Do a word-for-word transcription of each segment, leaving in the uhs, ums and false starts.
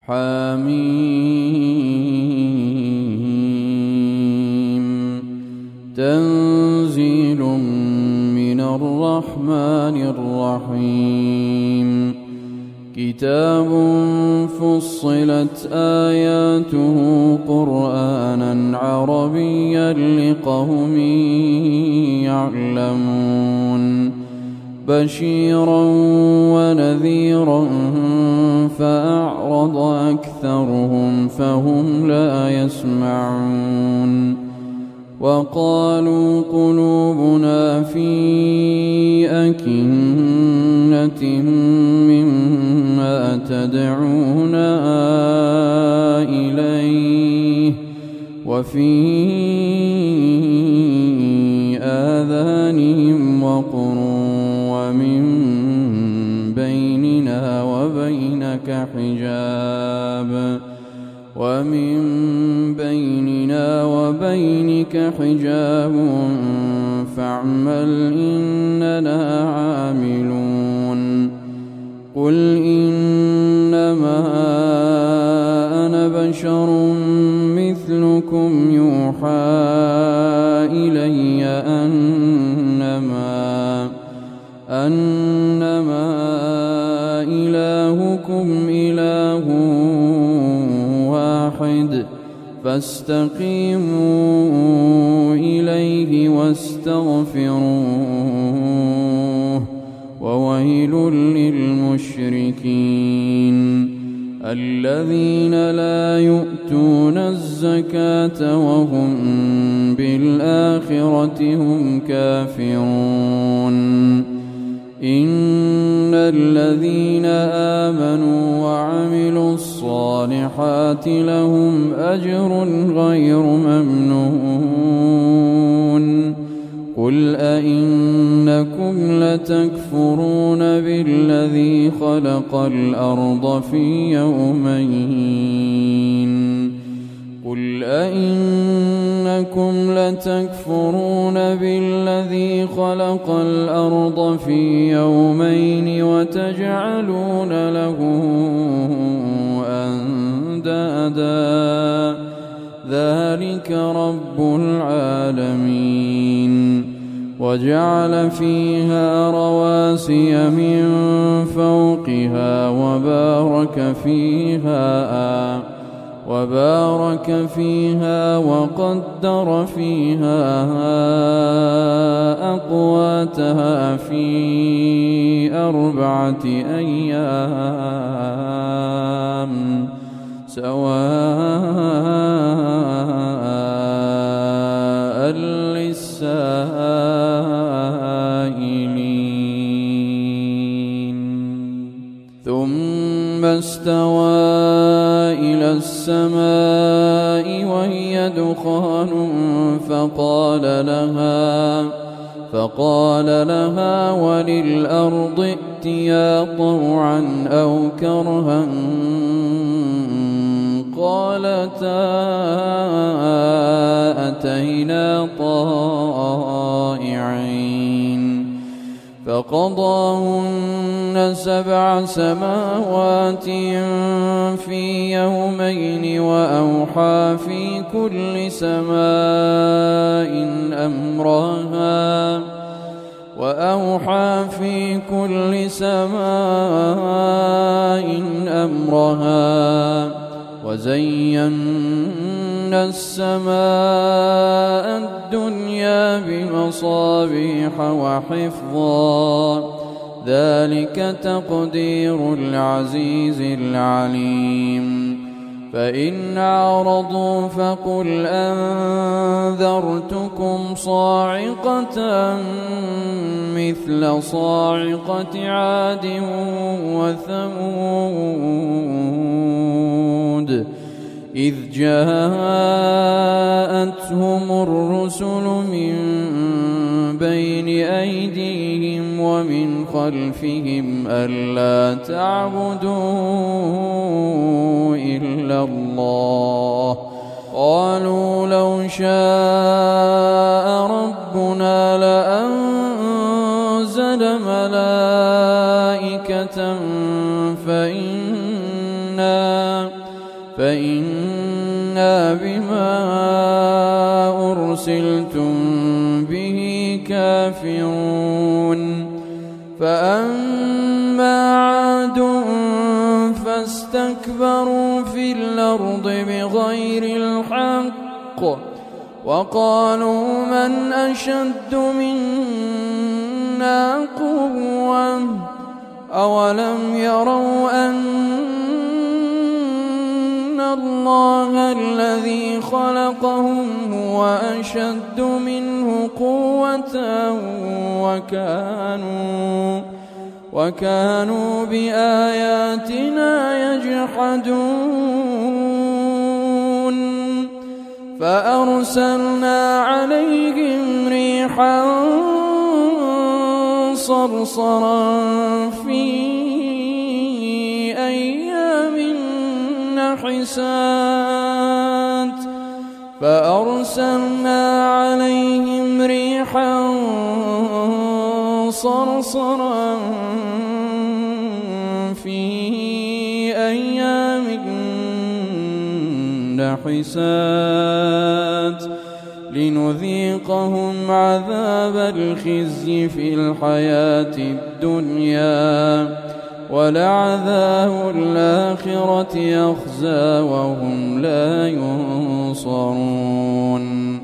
حميم تنزيل من الرحمن الرحيم كتاب فصلت آياته قرآنا عربيا لقوم يعلمون بشيرا ونذيرا فأعرض أكثرهم فهم لا يسمعون وقالوا قلوبنا في أكنة مما تدعونا إليه وفي آذانهم وقر ومن بيننا وبينك حجاب ومن بيننا وبينك حجاب فاعمل إننا عاملون قل إنما أنا بشر مثلكم يوحى إلي أنما أنما إلهكم إله واحد فاستقيموا إليه واستغفروه وويل للمشركين الذين لا يؤتون الزكاة وهم بالآخرة هم كافرون إن الذين آمنوا وعملوا الصالحات لهم أجر غير ممنون قل أئنكم لتكفرون بالذي خلق الأرض في يومين قل أئنكم لتكفرون بالذي خلق الأرض في يومين وتجعلون له أندادا ذلك رب العالمين وجعل فيها رواسي من فوقها وبارك فيها وبارك فيها وقدر فيها أقواتها في أربعة أيام سواء للسائلين ثم استوى إلى السماء وهي دخان فقال لها فقال لها وللأرض ائتيا طوعا أو كرها قالتا أتينا طائعين فقضاهن سبع سماوات في يومين وأوحى في كل سماء أمرها وأوحى في كل سماء أمرها وزينا السماء الدنيا بمصابيح وحفظا ذلك تقدير العزيز العليم فإن أعرضوا فقل أنذرتكم صاعقة مثل صاعقة عاد وثمود إذ جاءتهم الرسل من بين أيديهم ومن خلفهم ألا تعبدوا إلا الله قالوا لو شاء ربنا لأنزل ملائكة فإنا الدنيا فإنا بما أرسلتم به كافرون فأما عاد فاستكبروا في الأرض بغير الحق وقالوا من أشد منا قوة أولم يروا أن الله الذي خلقهم هو أشد منه قوة وكانوا وكانوا بآياتنا يجحدون فأرسلنا عليهم ريحا صرصرا في أيام نحسات فأرسلنا عليهم ريحا صرصرا في أيام نحسات لنذيقهم عذاب الخزي في الحياة الدنيا ولعذاب الآخرة أخزى وهم لا ينصرون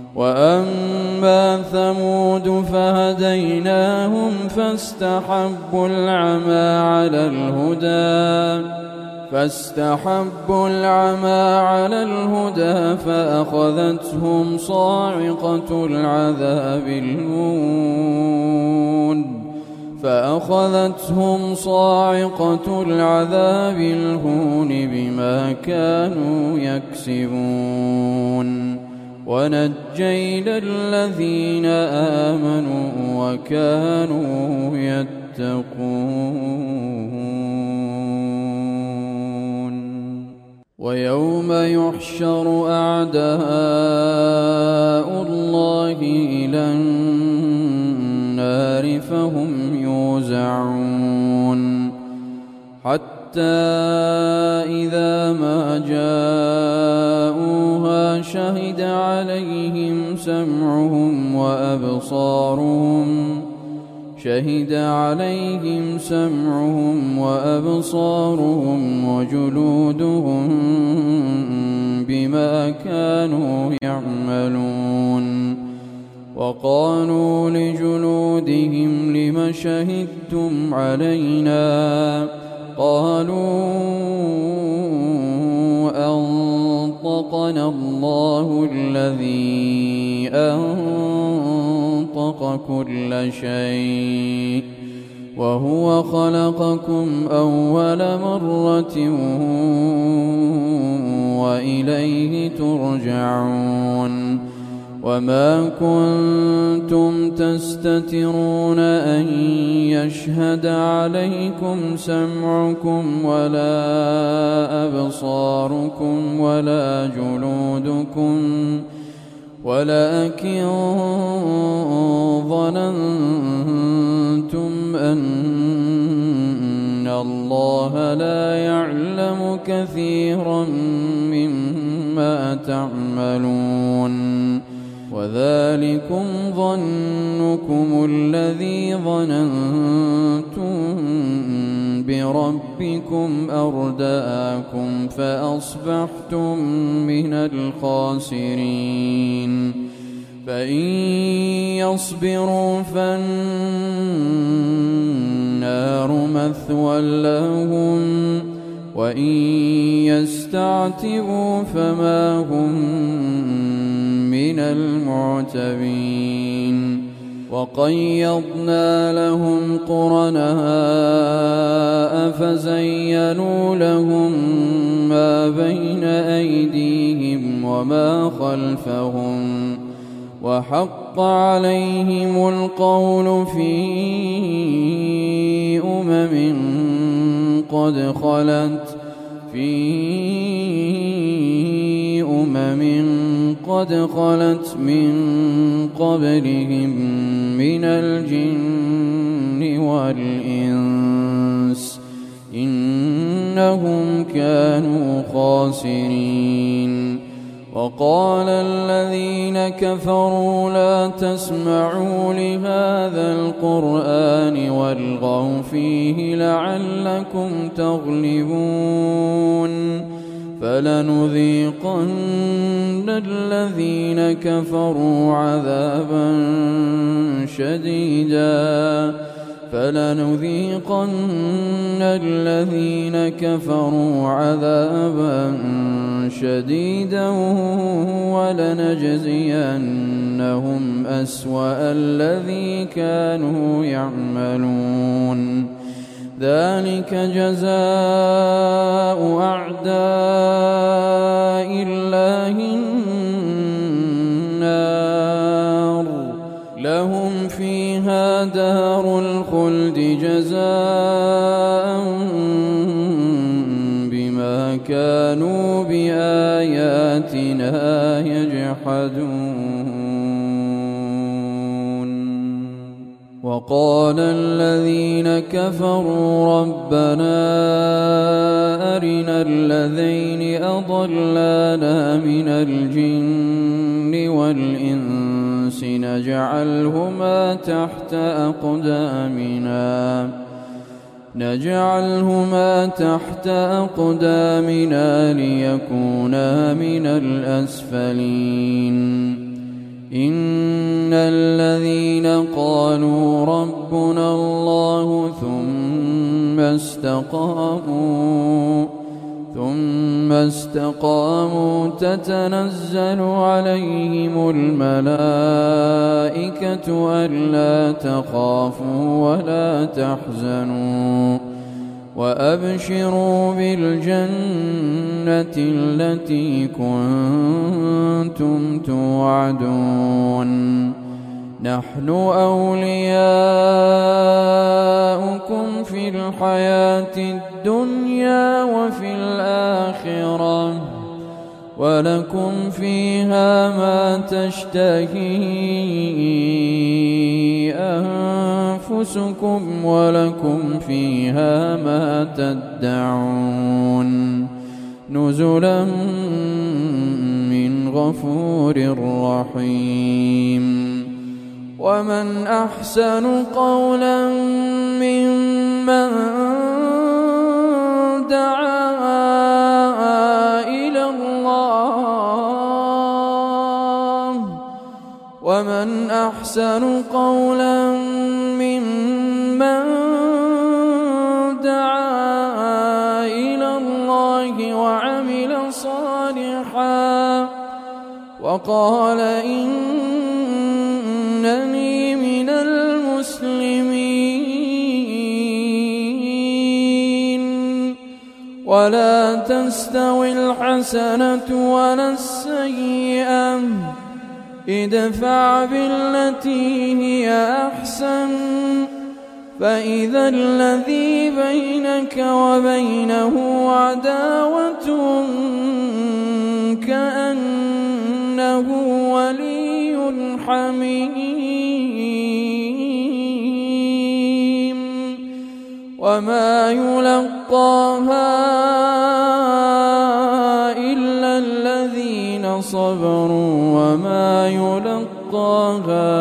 وأما ثمود فهديناهم فاستحبوا العمى على الهدى فاستحبوا العمى على الهدى فأخذتهم صاعقة العذاب الهون فأخذتهم صاعقة العذاب الهون بما كانوا يكسبون ونجينا الذين آمنوا وكانوا يتقون ويوم يحشر أعداء الله إلى النار فهم يوزعون حتى إذا ما جاءوها شهد عليهم سمعهم وأبصارهم شهد عليهم سمعهم وأبصارهم وجلودهم بما كانوا يعملون وقالوا لجلودهم لم شهدتم علينا قالوا أنطقنا الله الذي أنطق كل شيء وهو خلقكم أول مرة وإليه ترجعون وما كنتم تستترون أن يشهد عليكم سمعكم ولا أبصاركم ولا جلودكم ولكن ظننتم أن الله لا يعلم كثيرا مما تعملون وذلكم ظنكم الذي ظننتم بربكم أرداكم فأصبحتم من الخاسرين فإن يصبروا فالنار مثوى لهم وإن يستعتبوا فما هم من المعتبين وقيضنا لهم قرناء فزينوا لهم ما بين أيديهم وما خلفهم وحق عليهم القول في أمم قد خلت في أمم قد خلت من قبلهم من الجن والإنس إنهم كانوا خاسرين. وقال الذين كفروا لا تسمعوا لهذا القرآن والغوا فيه لعلكم تغلبون فلنذيقن الذين كفروا عذابا شديدا فلنذيقن الذين كفروا عذابا شديدا ولنجزينهم أسوأ الذي كانوا يعملون ذلك جزاء أعداء الله النار لهم فيها دار الخلد جزاء بما كانوا بآياتنا يجحدون. وقال الذين كفروا ربنا أرنا الذين أضلانا من الجن والإنس نجعلهما تحت أقدامنا نجعلهما تحت أقدامنا ليكونا من الأسفلين. إن الذين قالوا ربنا الله ثم استقاموا ثم استقاموا تتنزل عليهم الملائكة ألا تخافوا ولا تحزنوا وأبشروا بالجنة التي كنتم توعدون نحن أولياؤكم في الحياة الدنيا وفي الآخرة ولكم فيها ما تشتهي أنفسكم ولكم فيها ما تدعون نزلا من غفور رحيم. ومن أحسن قولا ممن دعا إلى الله ومن أحسن قولا ممن دعا إلى الله وعمل صالحا وقال إنني من المسلمين. ولا تستوي الحسنة ولا السيئة ادفع بالتي هي أحسن فإذا الذي بينك وبينه عداوة كأنه ولي حميم. وما يلقاها إلا الذين صبروا وما يلقاها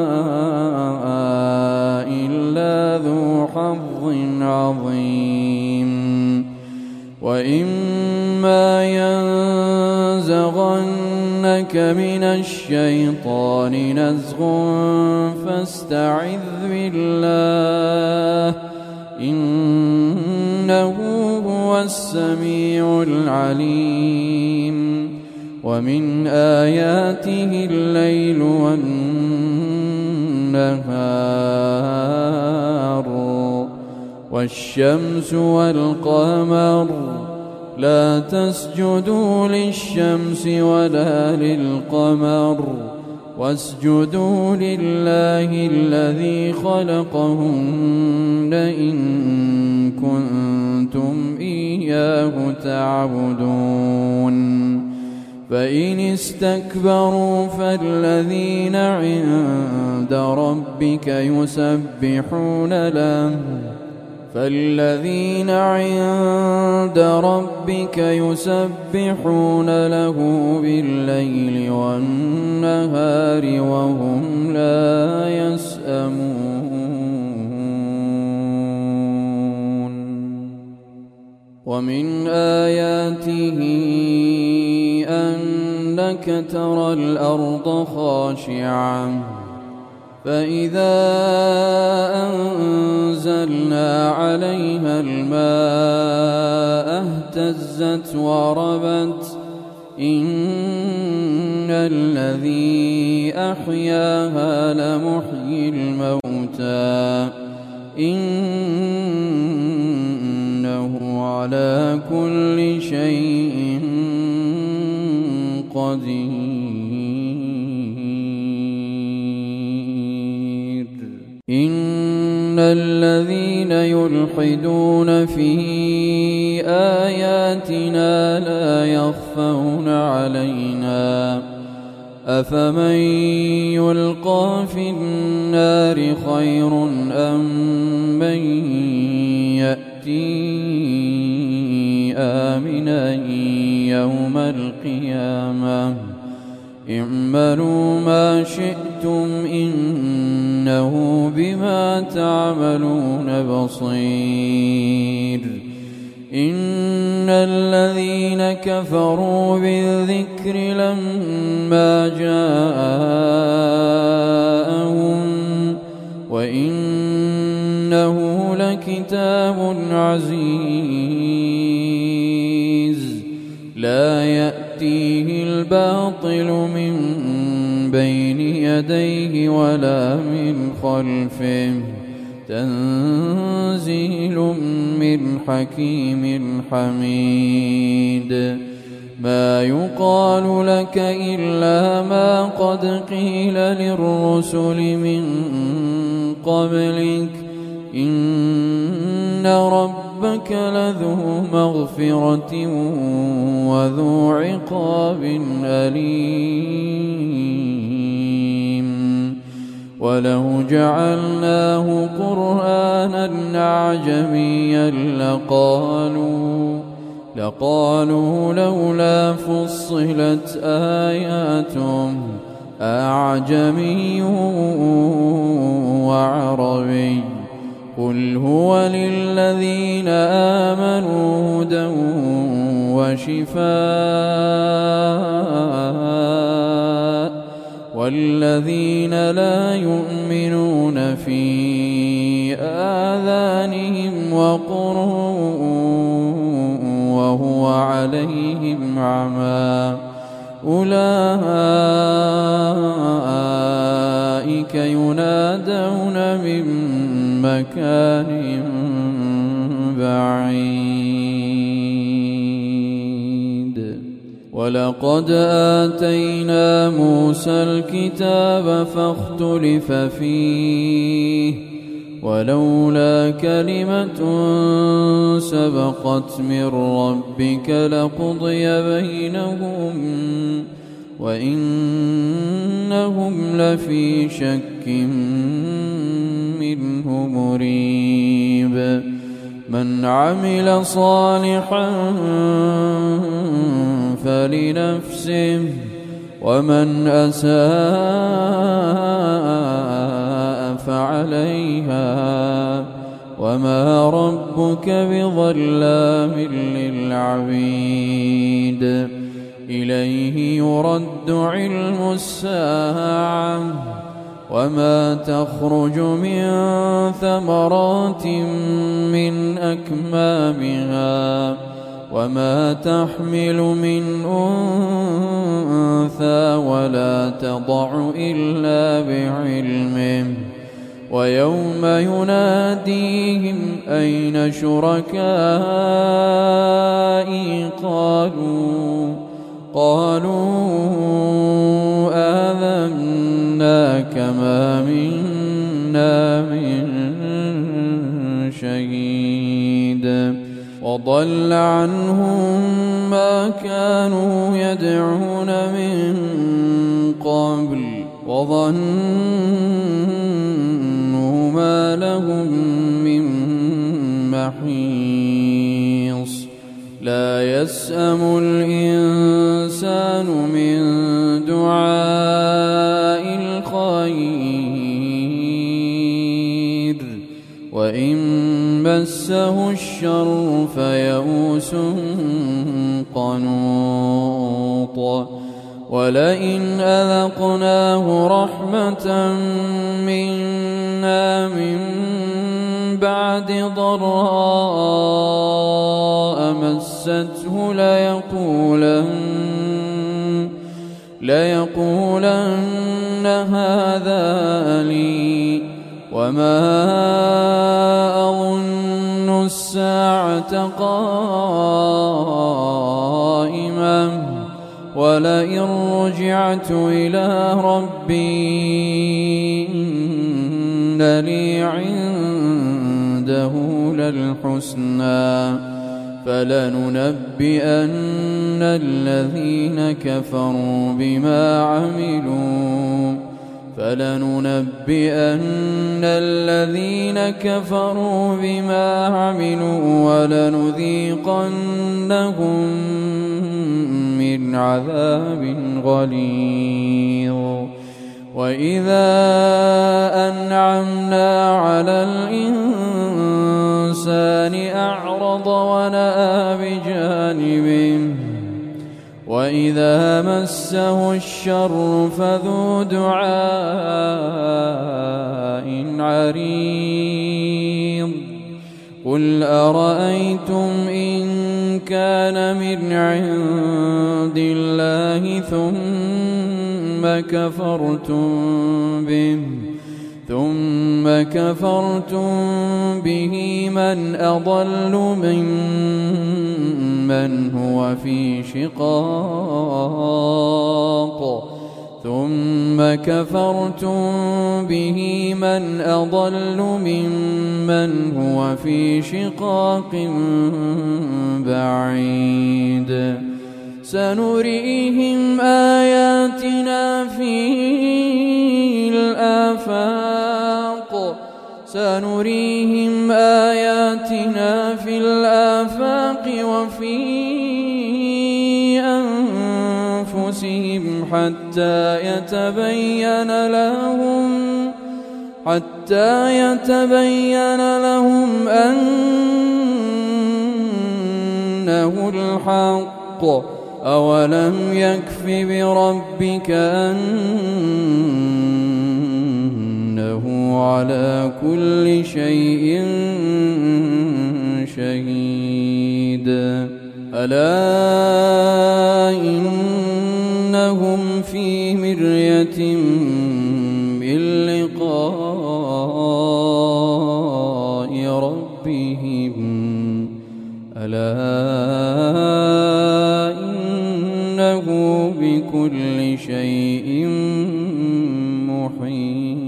إلا ذو حظ عظيم. وإما ينزغنك من الشيطان نزغ فاستعذ بالله إنه هو السميع العليم. ومن آياته الليل والنهار والشمس والقمر لا تسجدوا للشمس ولا للقمر واسجدوا لله الذي خلقهن إن كنتم إياه تعبدون. فإن استكبروا فالذين عند ربك يسبحون له فالذين عند ربك يسبحون له بالليل والنهار وهم لا يسأمون. ومن آياته أنك ترى الأرض خاشعة فإذا أنزلنا عليها الماء اهتزت وربت إن الذي أحياها لمحيي الموتى إنه على كل شيء قدير. إن الذين يلحدون في آياتنا لا يخفون علينا أفمن يلقى في النار خير أم من يأتي آمنا يوم القيامة اعملوا ما شئتم إنه بما تعملون بصير. إن الذين كفروا بالذكر لما جاءهم وإنه لكتاب عزيز لا يأتيه الباطل من بين يديه ولا من خلفه تنزيل من حكيم حميد. ما يقال لك إلا ما قد قيل للرسل من قبلك إن ربك لذو مغفرة وذو عقاب أليم. ولو جعلناه قرآنا أعجميا لقالوا لقالوا لولا فصلت آياته أعجمي وعربي قل هو للذين آمنوا هدى وشفاء والذين لا يؤمنون في آذانهم وقر وهو عليهم عمى أولئك ينادون من مكان بعيد. ولقد آتينا موسى الكتاب فاختلف فيه ولولا كلمة سبقت من ربك لقضي بينهم وإنهم لفي شك منه مريب. من عمل صالحا فلنفسه ومن أساء فعليها وما ربك بظلام للعبيد. إليه يرد علم الساعة وما تخرج من ثمرات من أكمامها وما تحمل من أنثى ولا تضع إلا بعلمه. ويوم يناديهم أين شركائي قالوا قالوا آذناك ما منا من شهيد. وضل عنهم ما كانوا يدعون من قبل وظنوا ما لهم من محيص لا يسأم الإنسان من دعاء الخير وإن مسه الشر فيئوس قنوط ولئن أذقناه رحمة منا من بعد ضراء مسته ليقولن ليقولن هذا لي وما أظن الساعة قائمة ولئن رجعت إلى ربي إن لي عنده للحسنى فلننبئن الذين كفروا بما عملوا فلننبئن الذين كفروا بما عملوا ولنذيقنهم من عذاب غليظ وإذا أنعمنا على الإنسان أعرض ونأى بجانبه وإذا مسه الشر فذو دعاء عريض قل أرأيتم إن كان من عند الله ثم كفرتم به ثم كفرتم به من أضل ممن هو في شقاق ثم كفرتم به من أضل ممن هو في شقاق بعيد سنريهم آياتنا في الآفاق سنريهم آياتنا في الآفاق وفي أنفسهم حتى يتبين لهم حتى يتبين لهم أنه الحق أولم يكف بربك أنه على كل شيء شهيد ألا إنهم في مرية من لقاء ربهم ألا إنه بكل شيء محيط